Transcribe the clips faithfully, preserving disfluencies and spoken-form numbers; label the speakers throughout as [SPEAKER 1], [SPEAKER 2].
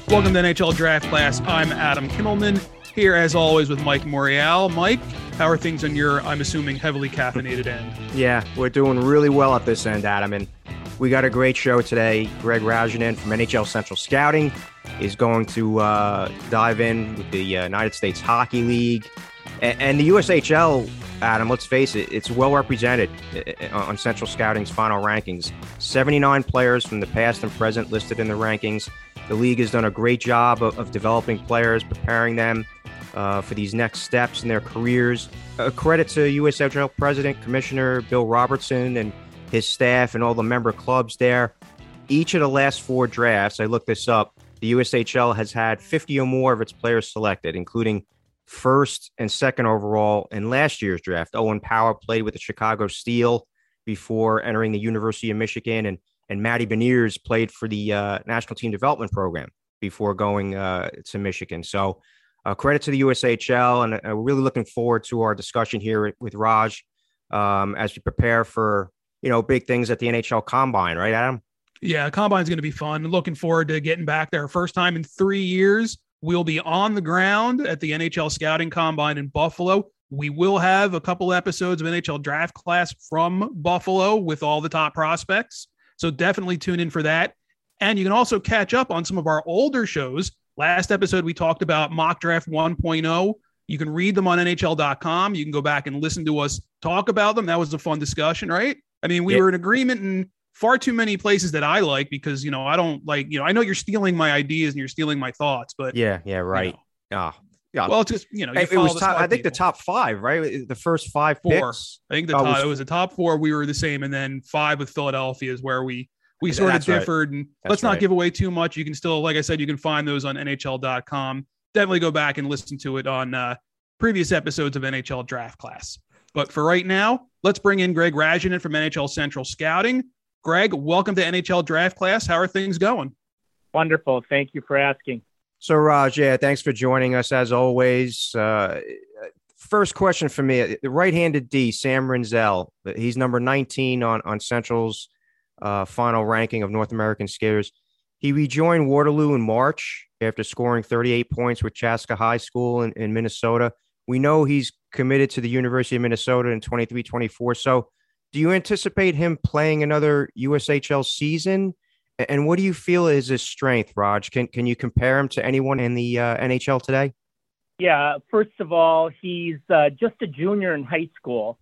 [SPEAKER 1] Welcome to N H L Draft Class. I'm Adam Kimmelman, here as always with Mike Morial. Mike, how are things on your, I'm assuming, heavily caffeinated end?
[SPEAKER 2] Yeah, we're doing really well at this end, Adam, and we got a great show today. Greg Rajanen from N H L Central Scouting is going to uh, dive in with the uh, United States Hockey League. And, and the U S H L, Adam, let's face it, it's well represented on Central Scouting's final rankings. seventy-nine players from the past and present listed in the rankings. The league has done a great job of, of developing players, preparing them uh, for these next steps in their careers. A credit to U S H L President, Commissioner Bill Robertson and his staff and all the member clubs there. Each of the last four drafts, I looked this up, the U S H L has had fifty or more of its players selected, including first and second overall in last year's draft. Owen Power played with the Chicago Steel before entering the University of Michigan, and and Matty Beniers played for the uh, National Team Development Program before going uh, to Michigan. So uh, credit to the U S H L, and uh, we're really looking forward to our discussion here with Raj um, as we prepare for, you know, big things at the N H L Combine, right, Adam?
[SPEAKER 1] Yeah, Combine's going to be fun. Looking forward to getting back there. First time in three years. We'll be on the ground at the N H L Scouting Combine in Buffalo. We will have a couple episodes of N H L Draft Class from Buffalo with all the top prospects. So definitely tune in for that. And you can also catch up on some of our older shows. Last episode, we talked about Mock Draft one point oh. You can read them on N H L dot com. You can go back and listen to us talk about them. That was a fun discussion, right? I mean, we yeah. were in agreement in far too many places that I like because, you know, I don't like, you know, I know you're stealing my ideas and you're stealing my thoughts, but
[SPEAKER 2] yeah, yeah, right.
[SPEAKER 1] You know,
[SPEAKER 2] oh, yeah.
[SPEAKER 1] Well, it's just, you know, you
[SPEAKER 2] it was
[SPEAKER 1] the
[SPEAKER 2] top, I think
[SPEAKER 1] people.
[SPEAKER 2] the top five, right? The first five
[SPEAKER 1] four.
[SPEAKER 2] Picks.
[SPEAKER 1] I think the
[SPEAKER 2] uh,
[SPEAKER 1] top,
[SPEAKER 2] was,
[SPEAKER 1] it was the top four. We were the same. And then five with Philadelphia is where we, we sort of differed.
[SPEAKER 2] Right.
[SPEAKER 1] And
[SPEAKER 2] That's
[SPEAKER 1] let's not
[SPEAKER 2] right.
[SPEAKER 1] give away too much. You can still, like I said, you can find those on N H L dot com. Definitely go back and listen to it on uh, previous episodes of N H L Draft Class. But for right now, let's bring in Greg Rajanen from N H L Central Scouting. Greg, welcome to N H L Draft Class. How are things going?
[SPEAKER 3] Wonderful. Thank you for asking.
[SPEAKER 2] So, Raj, yeah, thanks for joining us as always. Uh, first question for me, the right-handed D, Sam Rinzel. He's number nineteen on, on Central's uh, final ranking of North American skaters. He rejoined Waterloo in March after scoring thirty-eight points with Chaska High School in, in Minnesota. We know he's committed to the University of Minnesota in twenty-three twenty-four. So do you anticipate him playing another U S H L season? And what do you feel is his strength, Raj? Can can you compare him to anyone in the uh, N H L today?
[SPEAKER 3] Yeah, first of all, he's uh, just a junior in high school.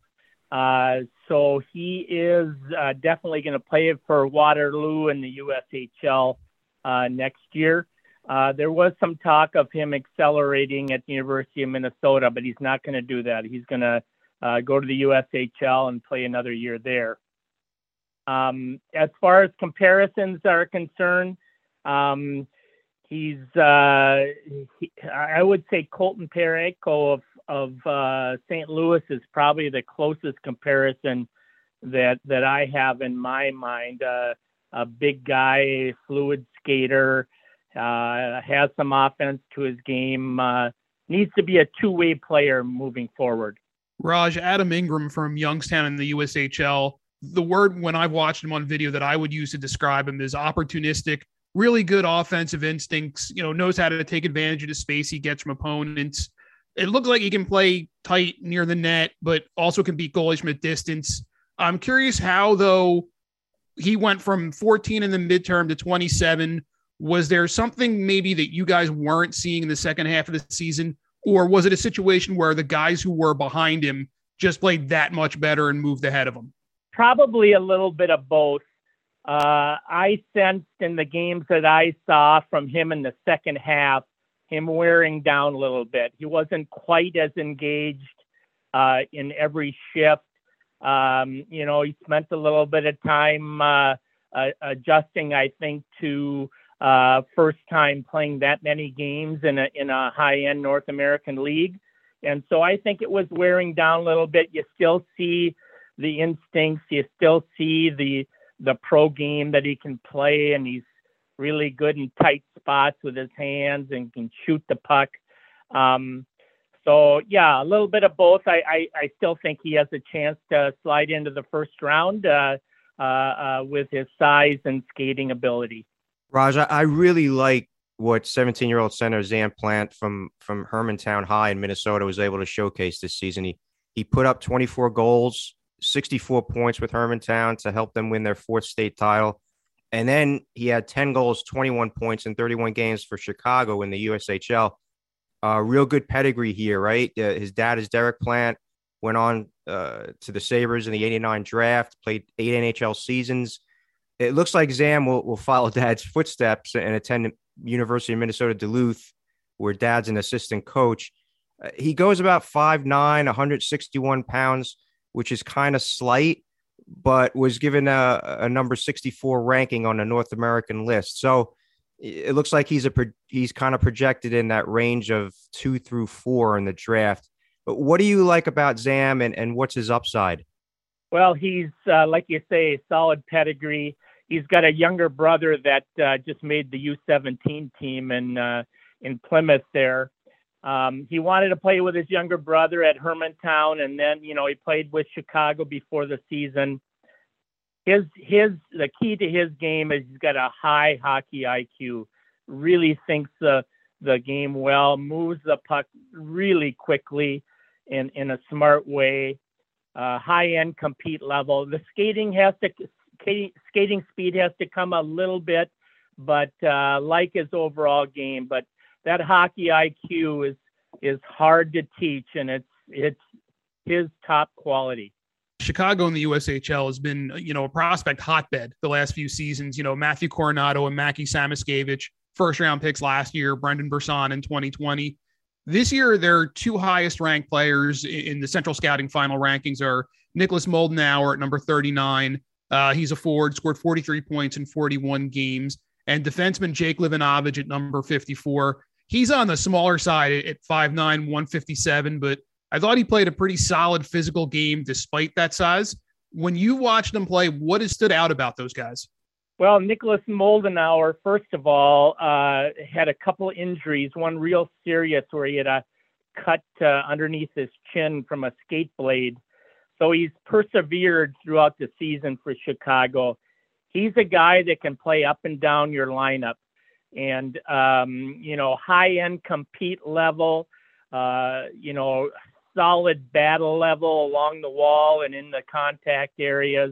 [SPEAKER 3] Uh, so he is uh, definitely going to play for Waterloo in the U S H L uh, next year. Uh, there was some talk of him accelerating at the University of Minnesota, but he's not going to do that. He's going to uh, go to the U S H L and play another year there. Um, as far as comparisons are concerned, um, he's, uh, he, I would say Colton Parayko of, of uh, Saint Louis is probably the closest comparison that, that I have in my mind. Uh, a big guy, fluid skater, uh, has some offense to his game, uh, needs to be a two-way player moving forward.
[SPEAKER 1] Raj, Adam Ingram from Youngstown in the U S H L. The word when I've watched him on video that I would use to describe him is opportunistic, really good offensive instincts, you know, knows how to take advantage of the space he gets from opponents. It looks like he can play tight near the net, but also can beat goalies from a distance. I'm curious how, though, he went from fourteen in the midterm to twenty-seven. Was there something maybe that you guys weren't seeing in the second half of the season? Or was it a situation where the guys who were behind him just played that much better and moved ahead of him?
[SPEAKER 3] Probably a little bit of both. Uh, I sensed in the games that I saw from him in the second half, him wearing down a little bit. He wasn't quite as engaged uh, in every shift. Um, you know, he spent a little bit of time uh, uh, adjusting, I think, to uh, first time playing that many games in a in a high-end North American league. And so I think it was wearing down a little bit. You still see the instincts. You still see the the pro game that he can play, and he's really good in tight spots with his hands and can shoot the puck. Um, so, yeah, a little bit of both. I, I, I still think he has a chance to slide into the first round uh, uh, uh, with his size and skating ability.
[SPEAKER 2] Raj, I really like what seventeen-year-old center Zam Plant from from Hermantown High in Minnesota was able to showcase this season. He he put up twenty-four goals, sixty-four points with Hermantown to help them win their fourth state title. And then he had ten goals, twenty-one points in thirty-one games for Chicago in the U S H L. Uh, real good pedigree here, right? Uh, his dad is Derek Plant, went on uh, to the Sabres in the eighty-nine draft, played eight N H L seasons. It looks like Zam will, will follow dad's footsteps and attend University of Minnesota Duluth, where dad's an assistant coach. Uh, he goes about five nine, one hundred sixty-one pounds, which is kind of slight, but was given a, a number sixty-four ranking on the North American list. So it looks like he's a he's kind of projected in that range of two through four in the draft. But what do you like about Zam, and, and what's his upside?
[SPEAKER 3] Well, he's, uh, like you say, solid pedigree. He's got a younger brother that uh, just made the U seventeen team in uh, in Plymouth there. Um, he wanted to play with his younger brother at Hermantown, and then, you know, he played with Chicago before the season. His his the key to his game is he's got a high hockey I Q. Really thinks the the game well, moves the puck really quickly in in a smart way. Uh, high end compete level. The skating has to skating, skating speed has to come a little bit, but uh, like his overall game. But that hockey I Q is is hard to teach, and it's it's his top quality.
[SPEAKER 1] Chicago in the U S H L has been, you know, a prospect hotbed the last few seasons. You know, Matthew Coronado and Mackie Samoskevich, first round picks last year, Brendan Brisson in twenty twenty. This year, their two highest ranked players in the Central Scouting final rankings are Nicholas Moldenauer at number thirty-nine. Uh, he's a forward, scored forty-three points in forty-one games. And defenseman Jake Livanovich at number fifty-four. He's on the smaller side at five nine, one fifty-seven, but I thought he played a pretty solid physical game despite that size. When you watched them play, what has stood out about those guys?
[SPEAKER 3] Well, Nicholas Moldenauer, first of all, uh, had a couple injuries, one real serious where he had a cut uh, underneath his chin from a skate blade. So he's persevered throughout the season for Chicago. He's a guy that can play up and down your lineup. And, um, you know, high-end compete level, uh, you know, solid battle level along the wall and in the contact areas.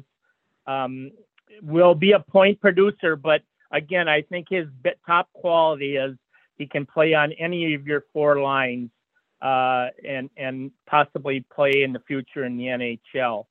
[SPEAKER 3] Um, will be a point producer, but again, I think his top quality is he can play on any of your four lines uh, and and possibly play in the future in the N H L.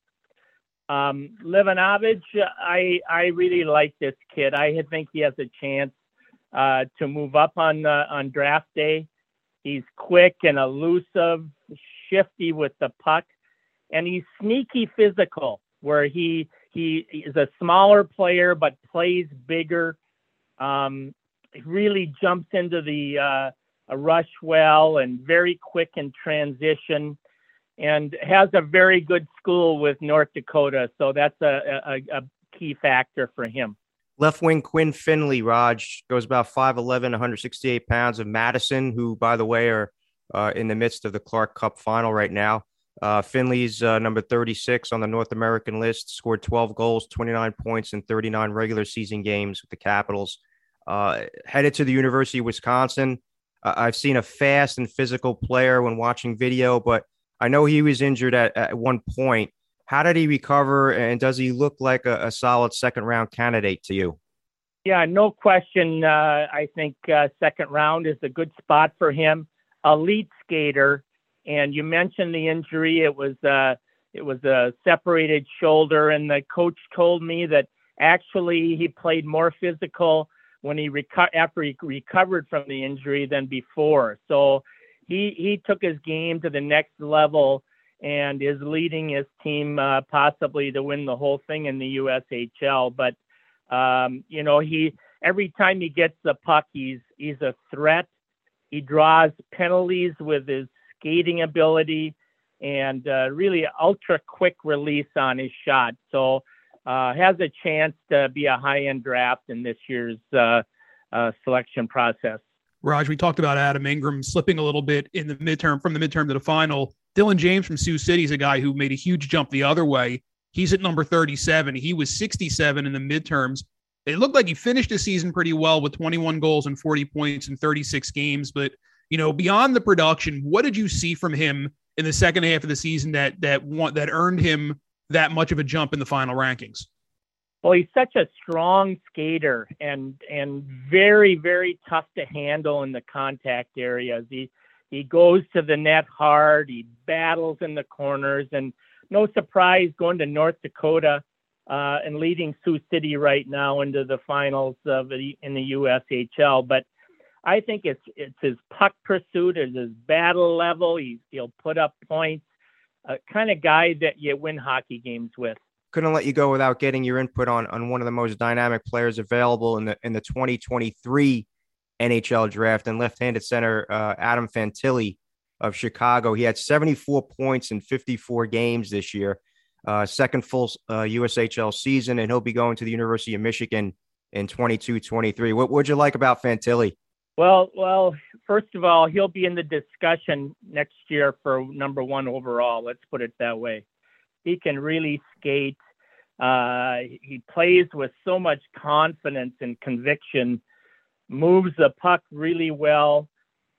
[SPEAKER 3] Um, Livanovich, I I really like this kid. I think he has a chance uh, to move up on uh, on draft day. He's quick and elusive, shifty with the puck, and he's sneaky physical, where he he is a smaller player but plays bigger. Um, he really jumps into the uh, a rush well and very quick in transition, and has a very good school with North Dakota. So that's a, a, a key factor for him.
[SPEAKER 2] Left wing Quinn Finley, Raj, goes about five eleven, one hundred sixty-eight pounds, of Madison, who, by the way, are uh, in the midst of the Clark Cup final right now. Uh, Finley's uh, number thirty-six on the North American list, scored twelve goals, twenty-nine points in thirty-nine regular season games with the Capitals. Uh, headed to the University of Wisconsin. Uh, I've seen a fast and physical player when watching video, but I know he was injured at, at one point. How did he recover, and does he look like a, a solid second-round candidate to you?
[SPEAKER 3] Yeah, no question. Uh, I think uh, second round is a good spot for him. Elite skater, and you mentioned the injury. It was uh, it was a separated shoulder, and the coach told me that actually he played more physical when he reco- after he recovered from the injury than before. So he he took his game to the next level and is leading his team uh, possibly to win the whole thing in the U S H L. But, um, you know, he every time he gets the puck, he's, he's a threat. He draws penalties with his skating ability and uh, really ultra quick release on his shot. So uh, has a chance to be a high-end draft in this year's uh, uh, selection process.
[SPEAKER 1] Raj, we talked about Adam Ingram slipping a little bit in the midterm, from the midterm to the final. Dylan James from Sioux City is a guy who made a huge jump the other way. He's at number thirty-seven. He was sixty-seven in the midterms. It looked like he finished the season pretty well with twenty-one goals and forty points in thirty-six games. But, you know, beyond the production, what did you see from him in the second half of the season that that want, that earned him that much of a jump in the final rankings?
[SPEAKER 3] Well, he's such a strong skater and and very, very tough to handle in the contact areas. He he goes to the net hard. He battles in the corners, and no surprise going to North Dakota uh, and leading Sioux City right now into the finals of the, in the U S H L. But I think it's it's his puck pursuit, it's his battle level. He, he'll put up points. Uh, kind of guy that you win hockey games with.
[SPEAKER 2] Couldn't let you go without getting your input on, on one of the most dynamic players available in the in the twenty twenty-three N H L draft, and left-handed center uh, Adam Fantilli of Chicago. He had seventy-four points in fifty-four games this year, uh, second full uh, U S H L season, and he'll be going to the University of Michigan in twenty-two twenty-three. What would you like about Fantilli?
[SPEAKER 3] Well, well, first of all, he'll be in the discussion next year for number one overall. Let's put it that way. He can really skate. Uh, he plays with so much confidence and conviction, moves the puck really well,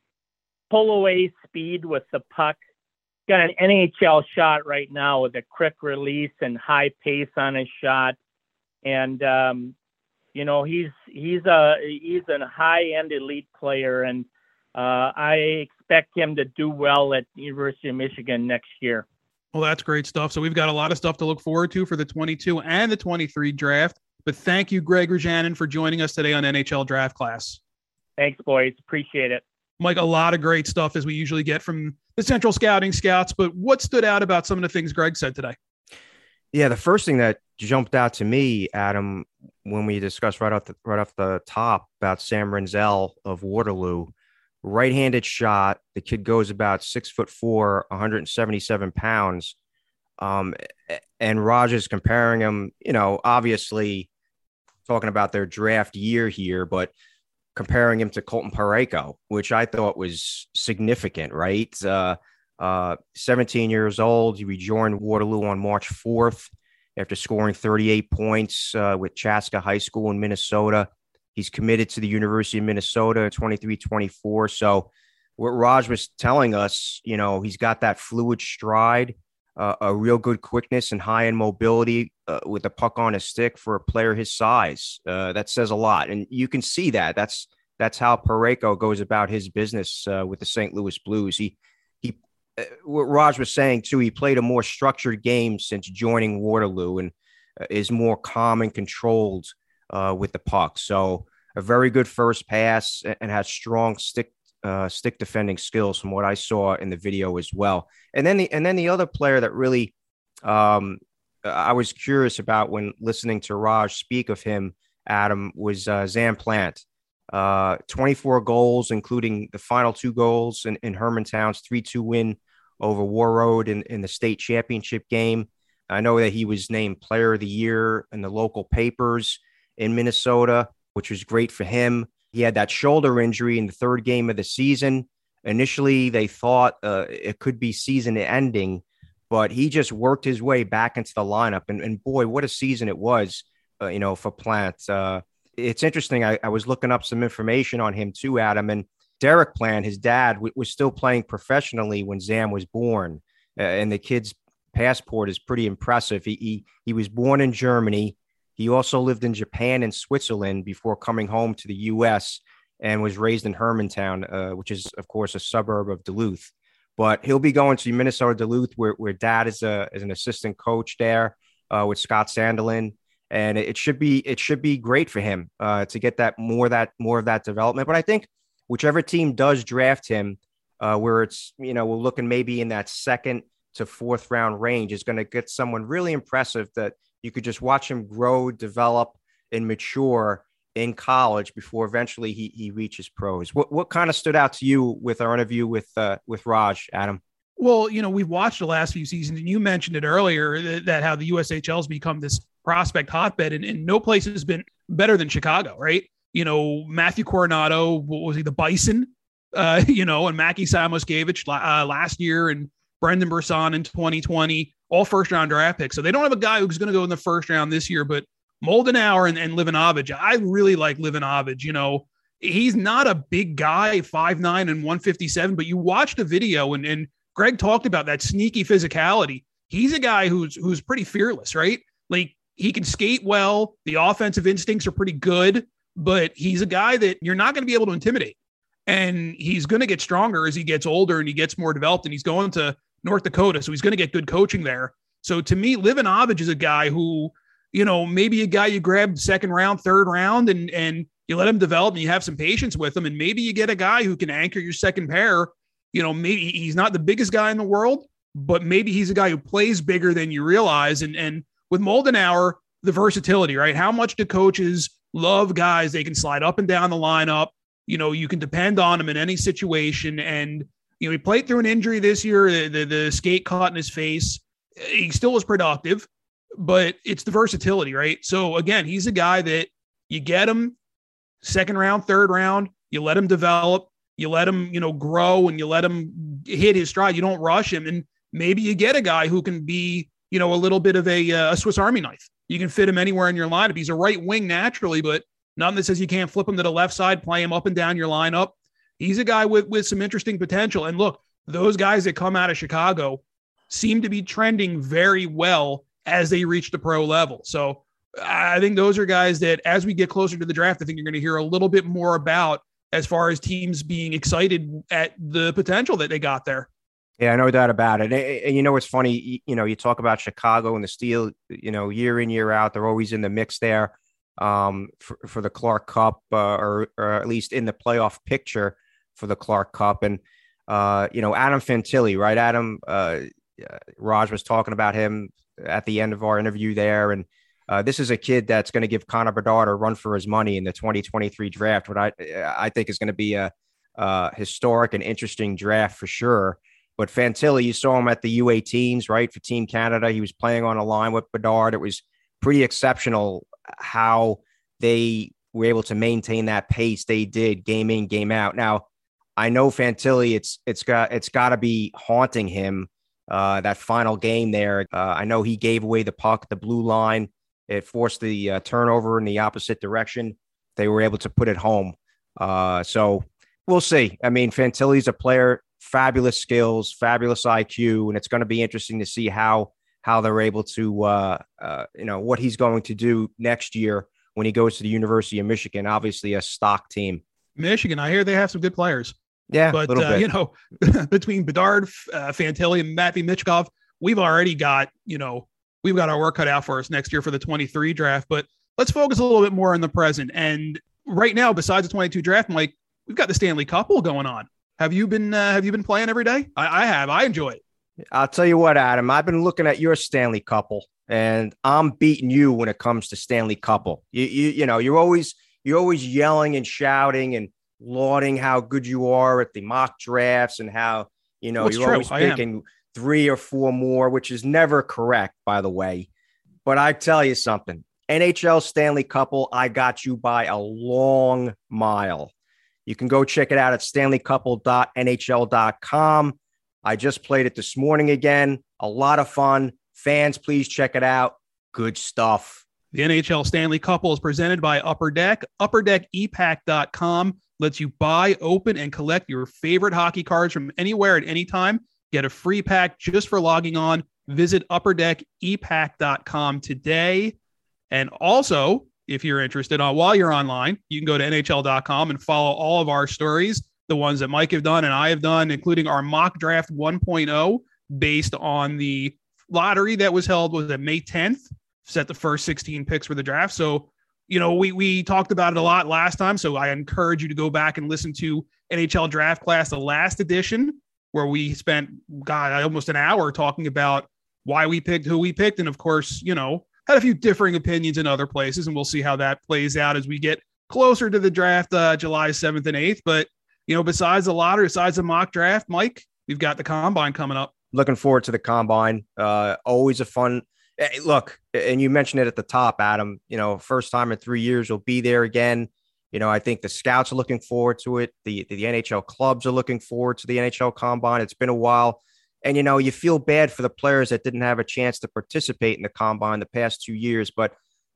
[SPEAKER 3] pull away speed with the puck. Got an N H L shot right now with a quick release and high pace on his shot. And, um, you know, he's, he's a, he's a high end elite player. And, uh, I expect him to do well at the University of Michigan next year.
[SPEAKER 1] Well, that's great stuff. So we've got a lot of stuff to look forward to for the twenty-two and the twenty-three draft. But thank you, Greg Rajanen, for joining us today on N H L Draft Class.
[SPEAKER 3] Thanks, boys. Appreciate it.
[SPEAKER 1] Mike, a lot of great stuff as we usually get from the Central Scouting Scouts. But what stood out about some of the things Greg said today?
[SPEAKER 2] Yeah, the first thing that jumped out to me, Adam, when we discussed right off the, right off the top about Sam Renzel of Waterloo, right-handed shot. The kid goes about six foot four, one hundred seventy-seven pounds. Um, and Rogers comparing him, you know, obviously talking about their draft year here, but comparing him to Colton Parayko, which I thought was significant, right? Uh, uh, seventeen years old. He rejoined Waterloo on March fourth after scoring thirty-eight points uh, with Chaska High School in Minnesota. He's committed to the University of Minnesota twenty-three twenty-four. So what Raj was telling us, you know, he's got that fluid stride, uh, a real good quickness and high end mobility uh, with the puck on his stick for a player his size. Uh, that says a lot. And you can see that. That's that's how Parayko goes about his business uh, with the Saint Louis Blues. He, he, uh, what Raj was saying, too, he played a more structured game since joining Waterloo and uh, is more calm and controlled Uh, with the puck. So a very good first pass and has strong stick uh, stick defending skills from what I saw in the video as well. And then the and then the other player that really um, I was curious about when listening to Raj speak of him, Adam, was uh, Zan Plant. Uh, twenty-four goals, including the final two goals in, in Hermantown's three two win over Warroad in, in the state championship game. I know that he was named Player of the Year in the local papers in Minnesota, which was great for him. He had that shoulder injury in the third game of the season. Initially, they thought uh, it could be season ending, but he just worked his way back into the lineup. And, and boy, what a season it was, uh, you know, for Plant. Uh, it's interesting. I, I was looking up some information on him too, Adam, and Derek Plant, his dad, w- was still playing professionally when Zam was born. Uh, and the kid's passport is pretty impressive. He, he, he was born in Germany. He also lived in Japan and Switzerland before coming home to the U S and was raised in Hermantown, uh, which is, of course, a suburb of Duluth. But he'll be going to Minnesota Duluth, where, where dad is a is an assistant coach there uh, with Scott Sandelin, and it, it should be it should be great for him uh, to get that more that more of that development. But I think whichever team does draft him, uh, where it's you know we're looking maybe in that second to fourth round range, is going to get someone really impressive that you could just watch him grow, develop, and mature in college before eventually he he reaches pros. What what kind of stood out to you with our interview with uh, with Raj, Adam?
[SPEAKER 1] Well, you know, we've watched the last few seasons, and you mentioned it earlier that, that how the U S H L has become this prospect hotbed, and, and no place has been better than Chicago, right? You know, Matthew Coronado, what was he, the Bison, uh, you know, and Mackie Samoskevich uh, last year, and Brendan Brisson in twenty twenty, all first round draft picks. So they don't have a guy who's going to go in the first round this year, but Moldenauer and, and Livanovich, I really like Livanovich. You know, he's not a big guy, five nine and one fifty-seven, but you watched the video and, and Greg talked about that sneaky physicality. He's a guy who's who's pretty fearless, right? Like he can skate well. The offensive instincts are pretty good, but he's a guy that you're not going to be able to intimidate. And he's going to get stronger as he gets older and he gets more developed, and he's going to North Dakota. So he's going to get good coaching there. So to me, Livanovich is a guy who, you know, maybe a guy you grab second round, third round, and, and you let him develop and you have some patience with him. And maybe you get a guy who can anchor your second pair. You know, maybe he's not the biggest guy in the world, but maybe he's a guy who plays bigger than you realize. And, and with Moldenauer, the versatility, right? How much do coaches love guys they can slide up and down the lineup? You know, you can depend on him in any situation. And, you know, he played through an injury this year. The, the, the skate caught in his face. He still was productive, but it's the versatility, right? So again, he's a guy that you get him second round, third round, you let him develop, you let him, you know, grow, and you let him hit his stride. You don't rush him. And maybe you get a guy who can be, you know, a little bit of a, a Swiss Army knife. You can fit him anywhere in your lineup. He's a right wing naturally, but nothing that says you can't flip him to the left side, play him up and down your lineup. He's a guy with, with some interesting potential. And look, those guys that come out of Chicago seem to be trending very well as they reach the pro level. So I think those are guys that as we get closer to the draft, I think you're going to hear a little bit more about as far as teams being excited at the potential that they got there.
[SPEAKER 2] Yeah, no doubt about it. And, and you know, it's funny, you know, you talk about Chicago and the Steel, you know, year in, year out, they're always in the mix there um, for, for the Clark Cup uh, or, or at least in the playoff picture for the Clark Cup. And, uh, you know, Adam Fantilli, right? Adam, uh, Raj was talking about him at the end of our interview there. And uh, this is a kid that's going to give Connor Bedard a run for his money in the twenty twenty-three draft, what I, I think is going to be a, a historic and interesting draft for sure. But Fantilli, you saw him at the U eighteens, right, for Team Canada. He was playing on a line with Bedard. It was pretty exceptional how they were able to maintain that pace they did game in, game out. Now, I know Fantilli, it's it's got it's got to be haunting him, uh, that final game there. Uh, I know he gave away the puck at the blue line. It forced the uh, turnover in the opposite direction. They were able to put it home. Uh, so we'll see. I mean, Fantilli's a player, fabulous skills, fabulous I Q, and it's going to be interesting to see how how they're able to, uh, uh, you know, what he's going to do next year when he goes to the University of Michigan, obviously a stock team.
[SPEAKER 1] Michigan, I hear they have some good players.
[SPEAKER 2] Yeah,
[SPEAKER 1] but, uh, you know, between Bedard, uh, Fantilli, and Matvei Michkov, we've already got, you know, we've got our work cut out for us next year for the twenty-three draft. But let's focus a little bit more on the present. And right now, besides the twenty-two draft, Mike, we've got the Stanley Cup going on. Have you been uh, Have you been playing every day? I, I have. I enjoy it.
[SPEAKER 2] I'll tell you what, Adam. I've been looking at your Stanley Couple, and I'm beating you when it comes to Stanley Couple. You you you know you're always you're always yelling and shouting and lauding how good you are at the mock drafts and how you know
[SPEAKER 1] What's
[SPEAKER 2] you're
[SPEAKER 1] true?
[SPEAKER 2] always
[SPEAKER 1] I
[SPEAKER 2] picking
[SPEAKER 1] am.
[SPEAKER 2] three or four more, which is never correct, by the way. But I tell you something, N H L Stanley Couple, I got you by a long mile. You can go check it out at stanley couple dot n h l dot com. I just played it this morning again. A lot of fun. Fans, please check it out. Good stuff.
[SPEAKER 1] The N H L Stanley Couple is presented by Upper Deck. upper deck e pack dot com lets you buy, open, and collect your favorite hockey cards from anywhere at any time. Get a free pack just for logging on. Visit upper deck e pack dot com today. And also, if you're interested, uh, while you're online, you can go to N H L dot com and follow all of our stories, the ones that Mike have done and I have done, including our mock draft one point oh based on the lottery that was held was at May tenth, set the first sixteen picks for the draft. So, you know, we we talked about it a lot last time. So I encourage you to go back and listen to N H L Draft Class, the last edition, where we spent, God, almost an hour talking about why we picked who we picked. And of course, you know, had a few differing opinions in other places, and we'll see how that plays out as we get closer to the draft, uh, July seventh and eighth. But, you know, besides the lottery, besides the mock draft, Mike, we've got the combine coming up.
[SPEAKER 2] Looking forward to the combine. Uh, always a fun hey, look. And you mentioned it at the top, Adam, you know, first time in three years, you'll be there again. You know, I think the scouts are looking forward to it. The, the N H L clubs are looking forward to the N H L combine. It's been a while. And, you know, you feel bad for the players that didn't have a chance to participate in the combine the past two years. But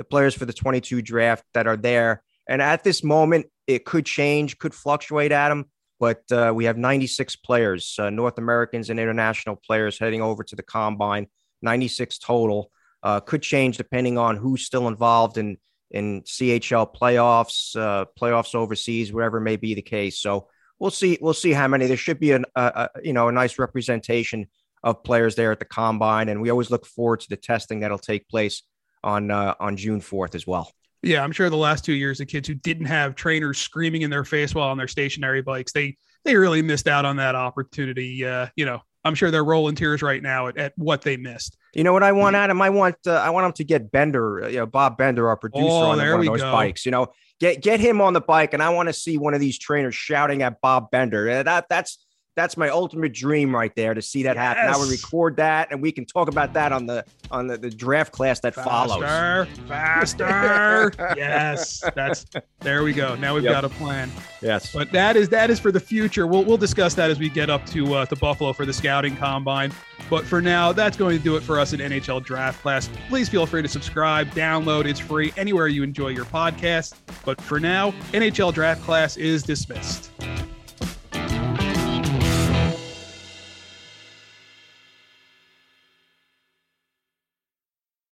[SPEAKER 2] the players for the twenty-two draft that are there. And at this moment, it could change, could fluctuate, Adam. But uh, we have ninety-six players, uh, North Americans and international players heading over to the combine, ninety-six total. Uh, could change depending on who's still involved in, in C H L playoffs, uh, playoffs overseas, whatever may be the case. So we'll see. We'll see how many. There should be an, a, a, you know, a nice representation of players there at the combine. And we always look forward to the testing that'll take place on uh, on June fourth as well.
[SPEAKER 1] Yeah, I'm sure the last two years, the kids who didn't have trainers screaming in their face while on their stationary bikes, they they really missed out on that opportunity. Uh, you know, I'm sure they're rolling tears right now at, at what they missed.
[SPEAKER 2] You know what I want, Adam? I want uh, I want him to get Bender, you know, Bob Bender, our producer,
[SPEAKER 1] oh,
[SPEAKER 2] on
[SPEAKER 1] there
[SPEAKER 2] one
[SPEAKER 1] we
[SPEAKER 2] of those
[SPEAKER 1] go.
[SPEAKER 2] bikes. You know, get get him on the bike, and I want to see one of these trainers shouting at Bob Bender. Uh, That that's that's my ultimate dream right there, to see that
[SPEAKER 1] Yes.
[SPEAKER 2] happen. Now we record that, and we can talk about that on the on the, the draft class that follows.
[SPEAKER 1] Faster, faster. Yes, that's there we go. Now we've
[SPEAKER 2] Yep.
[SPEAKER 1] got a plan.
[SPEAKER 2] Yes.
[SPEAKER 1] But that is that is for the future. We'll we'll discuss that as we get up to uh, to Buffalo for the scouting combine. But for now, that's going to do it for us at N H L Draft Class. Please feel free to subscribe, download. It's free anywhere you enjoy your podcast. But for now, N H L Draft Class is dismissed.